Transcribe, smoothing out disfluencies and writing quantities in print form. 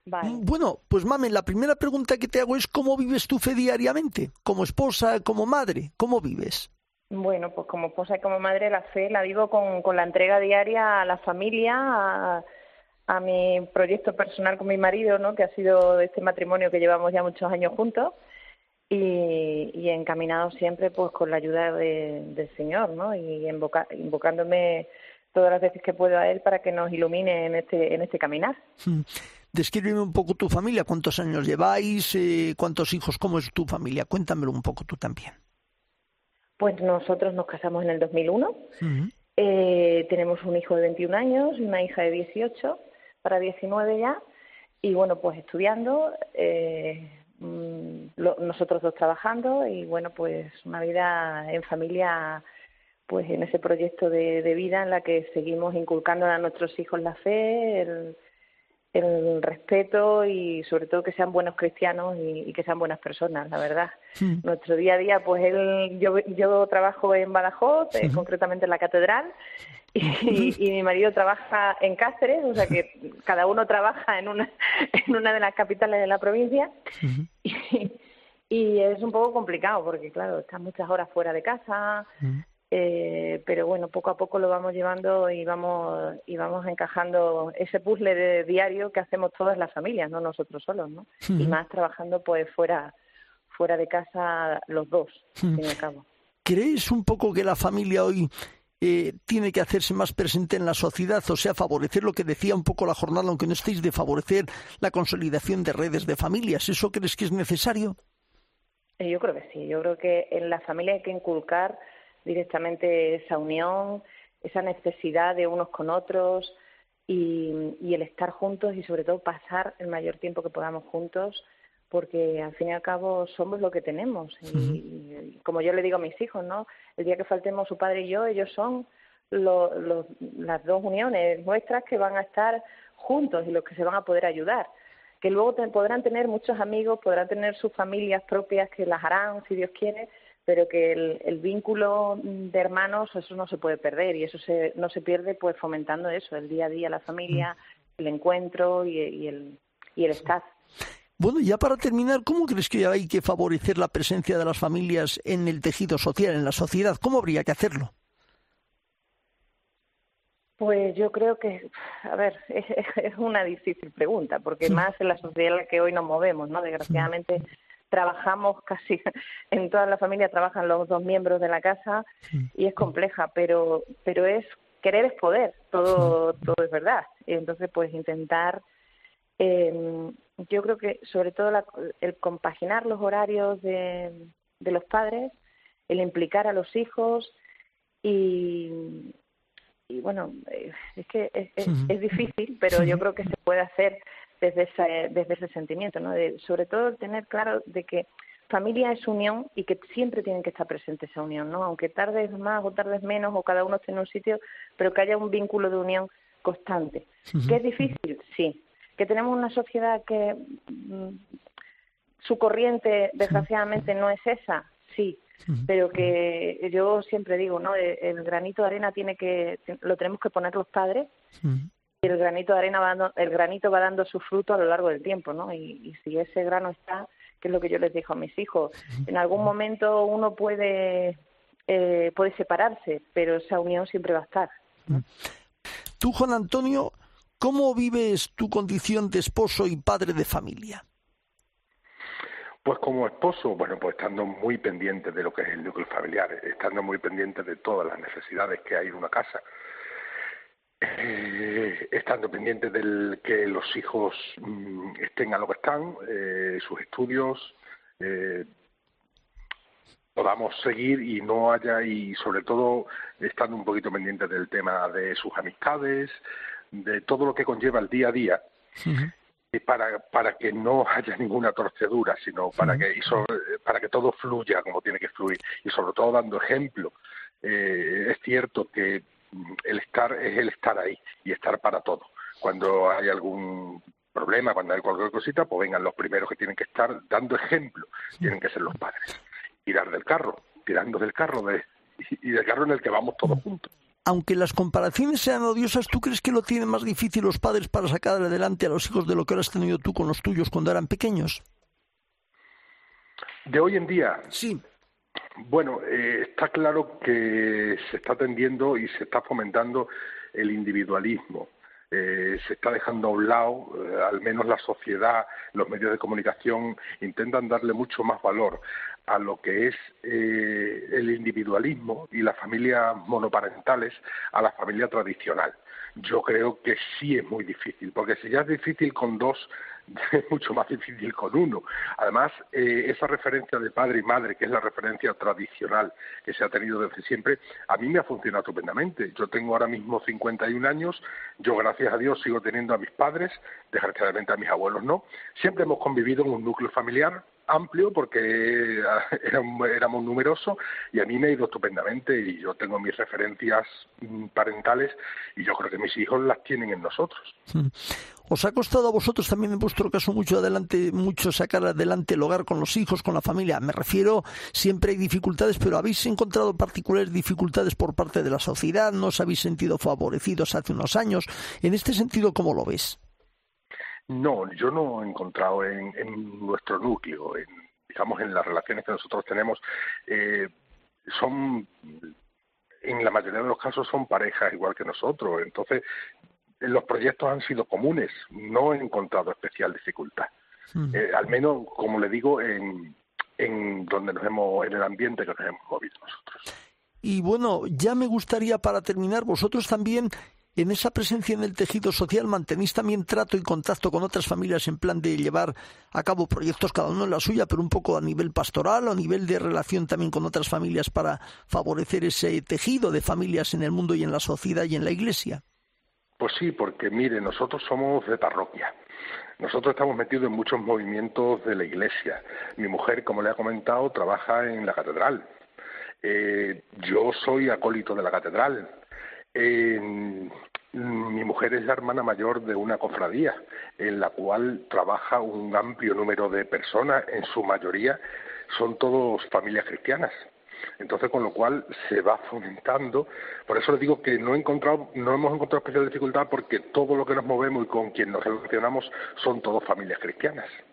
Vale. Bueno, pues Mamen, la primera pregunta que te hago es ¿cómo vives tu fe diariamente? Como esposa, como madre, ¿cómo vives? Bueno, pues como esposa y como madre, la fe la vivo con la entrega diaria a la familia, a mi proyecto personal con mi marido, ¿no? Que ha sido este matrimonio que llevamos ya muchos años juntos y encaminado siempre pues con la ayuda del Señor, ¿no? Y invocándome todas las veces que puedo a Él para que nos ilumine en este caminar. Descríbeme un poco tu familia, ¿cuántos años lleváis? ¿Cuántos hijos? ¿Cómo es tu familia? Cuéntamelo un poco tú también. Pues nosotros nos casamos en el 2001. Tenemos un hijo de 21 años y una hija de 18, para 19 ya. Y bueno, pues estudiando, nosotros dos trabajando y bueno, pues una vida en familia, pues en ese proyecto de vida en la que seguimos inculcando a nuestros hijos la fe, el respeto y sobre todo que sean buenos cristianos y que sean buenas personas, la verdad. Nuestro día a día, pues yo trabajo en Badajoz, concretamente en la Catedral, y mi marido trabaja en Cáceres, o sea que cada uno trabaja en una de las capitales de la provincia, y es un poco complicado porque, claro, están muchas horas fuera de casa. Pero bueno, poco a poco lo vamos llevando y vamos encajando ese puzzle de diario que hacemos todas las familias, no nosotros solos, ¿no? Y más trabajando pues fuera de casa los dos, al fin y al cabo. ¿Crees un poco que la familia hoy tiene que hacerse más presente en la sociedad? O sea, favorecer lo que decía un poco la jornada, aunque no estéis, de favorecer la consolidación de redes de familias. ¿Eso crees que es necesario? Yo creo que sí. Yo creo que en la familia hay que inculcar directamente esa unión, esa necesidad de unos con otros y el estar juntos y sobre todo pasar el mayor tiempo que podamos juntos, porque al fin y al cabo somos lo que tenemos y como yo le digo a mis hijos, ¿no? El día que faltemos su padre y yo, ellos son las dos uniones nuestras que van a estar juntos y los que se van a poder ayudar, que luego podrán tener muchos amigos, podrán tener sus familias propias que las harán si Dios quiere, pero que el vínculo de hermanos, eso no se puede perder y eso no se pierde pues fomentando eso, el día a día, la familia, el encuentro y el estar. Bueno, ya para terminar, ¿cómo crees que hay que favorecer la presencia de las familias en el tejido social, en la sociedad? ¿Cómo habría que hacerlo? Pues yo creo que, a ver, es una difícil pregunta, porque más en la sociedad en la que hoy nos movemos, ¿no? Desgraciadamente trabajamos casi, en toda la familia trabajan los dos miembros de la casa y es compleja, pero es querer es poder, todo es verdad. Y entonces, pues intentar, yo creo que sobre todo el compaginar los horarios de los padres, el implicar a los hijos y bueno, es que es difícil, pero yo creo que se puede hacer desde ese sentimiento, ¿no? Sobre todo tener claro de que familia es unión y que siempre tienen que estar presente esa unión, ¿no? Aunque tardes más o tardes menos o cada uno esté en un sitio, pero que haya un vínculo de unión constante. ¿Que es difícil? Sí. ¿Que tenemos una sociedad que su corriente desgraciadamente no es esa? Sí. Pero que yo siempre digo, ¿no? El granito de arena lo tenemos que poner los padres y el granito de arena va dando su fruto a lo largo del tiempo, ¿no? Y si ese grano está, que es lo que yo les digo a mis hijos, en algún momento uno puede separarse, pero esa unión siempre va a estar, ¿no? Tú, Juan Antonio, ¿cómo vives tu condición de esposo y padre de familia? Pues como esposo, bueno, pues estando muy pendiente de lo que es el núcleo familiar, estando muy pendiente de todas las necesidades que hay en una casa, estando pendiente de que los hijos estén a lo que están, sus estudios, podamos seguir y no haya, y sobre todo estando un poquito pendiente del tema de sus amistades, de todo lo que conlleva el día a día, para que no haya ninguna torcedura, sino para que todo fluya como tiene que fluir y sobre todo dando ejemplo. Es cierto que el estar es el estar ahí y estar para todo. Cuando hay algún problema, cuando hay cualquier cosita, pues vengan los primeros que tienen que estar dando ejemplo, tienen que ser los padres. Tirando del carro y del carro en el que vamos todos juntos. aunque las comparaciones sean odiosas, ¿tú crees que lo tienen más difícil los padres para sacar adelante a los hijos de lo que ahora has tenido tú con los tuyos cuando eran pequeños? De hoy en día. Sí. Bueno, está claro que se está tendiendo y se está fomentando el individualismo. Se está dejando a un lado, al menos la sociedad, los medios de comunicación intentan darle mucho más valor a lo que es el individualismo y las familias monoparentales a la familia tradicional. Yo creo que sí es muy difícil, porque si ya es difícil con dos, es mucho más difícil con uno. Además, esa referencia de padre y madre, que es la referencia tradicional que se ha tenido desde siempre, a mí me ha funcionado estupendamente. Yo tengo ahora mismo 51 años, yo gracias a Dios sigo teniendo a mis padres, desgraciadamente a mis abuelos no. Siempre hemos convivido en un núcleo familiar amplio porque éramos numerosos y a mí me ha ido estupendamente y yo tengo mis referencias parentales y yo creo que mis hijos las tienen en nosotros. ¿Os ha costado a vosotros también en vuestro caso mucho sacar adelante el hogar con los hijos, con la familia? Me refiero, siempre hay dificultades, pero ¿habéis encontrado particulares dificultades por parte de la sociedad? ¿No os habéis sentido favorecidos hace unos años? En este sentido, ¿cómo lo ves? No, yo no he encontrado en nuestro núcleo, digamos en las relaciones que nosotros tenemos, en la mayoría de los casos son parejas igual que nosotros, entonces los proyectos han sido comunes, no he encontrado especial dificultad, al menos, como le digo, en donde en el ambiente que nos hemos movido nosotros. Y bueno, ya me gustaría para terminar, vosotros también en esa presencia en el tejido social mantenéis también trato y contacto con otras familias en plan de llevar a cabo proyectos cada uno en la suya, pero un poco a nivel pastoral o a nivel de relación también con otras familias para favorecer ese tejido de familias en el mundo y en la sociedad y en la Iglesia. Pues sí, porque mire, nosotros somos de parroquia. Nosotros estamos metidos en muchos movimientos de la Iglesia. Mi mujer, como le ha comentado, trabaja en la catedral. Yo soy acólito de la catedral. Mi mujer es la hermana mayor de una cofradía en la cual trabaja un amplio número de personas, en su mayoría son todos familias cristianas. Entonces, con lo cual se va fomentando. Por eso le digo que no hemos encontrado especial dificultad porque todo lo que nos movemos y con quien nos relacionamos son todos familias cristianas.